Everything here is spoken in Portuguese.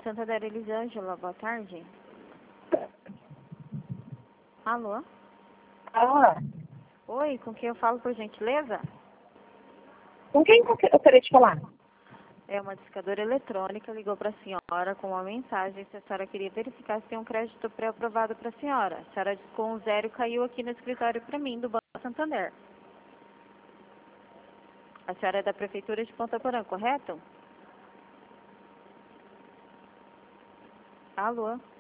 Santander, Elisângela, boa tarde. Alô? Ah, Oi, com quem eu falo, por gentileza? com quem eu gostaria de falar? É uma discadora eletrônica, ligou para a senhora com uma mensagem se a senhora queria verificar se tem um crédito pré-aprovado para a senhora. A senhora com um zero caiu aqui no escritório para mim, do Banco Santander. A senhora é da Prefeitura de Ponta Porã, correto? Alô?